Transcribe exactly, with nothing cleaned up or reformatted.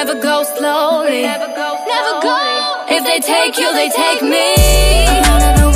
never go slowly. Never go. If they take you, they take me. I'm not